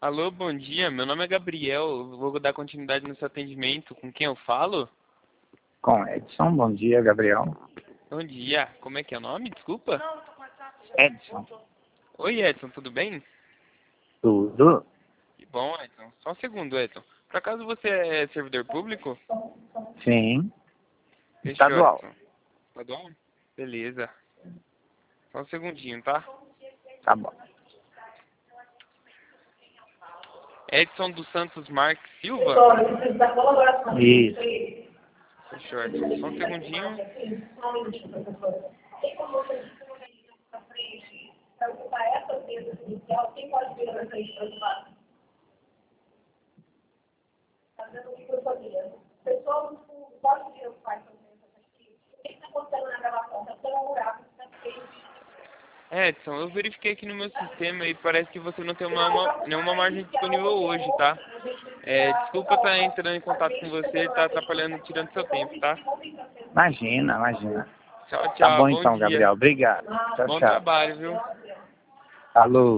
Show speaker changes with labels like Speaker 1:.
Speaker 1: Alô, bom dia. Meu nome é Gabriel. Eu vou dar continuidade no seu atendimento. Com quem eu falo?
Speaker 2: Com Edson, bom dia, Gabriel.
Speaker 1: Bom dia. Como é que é o nome? Desculpa.
Speaker 2: Edson,
Speaker 1: Oi, Edson, tudo bem?
Speaker 2: tudo?
Speaker 1: Que bom, Edson. Só um segundo, Edson. Por acaso você é servidor público?
Speaker 2: Sim,
Speaker 1: Fechou,
Speaker 2: estadual.
Speaker 1: Edson. Estadual? Beleza. Só um segundinho, tá?
Speaker 2: Tá bom.
Speaker 1: Edson dos Santos Marques Silva?
Speaker 2: Isso.
Speaker 1: Fechou, Edson. Só um segundinho. Edson, eu verifiquei aqui no meu sistema e parece que você não tem nenhuma margem disponível hoje, tá? Desculpa estar entrando em contato com você, tá atrapalhando, tirando seu tempo, tá?
Speaker 2: Imagina.
Speaker 1: Tchau,
Speaker 2: Tá
Speaker 1: tchau.
Speaker 2: bom
Speaker 1: Bom
Speaker 2: então,
Speaker 1: dia.
Speaker 2: Gabriel. Obrigado. Tchau,
Speaker 1: Bom
Speaker 2: tchau.
Speaker 1: trabalho, viu?
Speaker 2: Falou.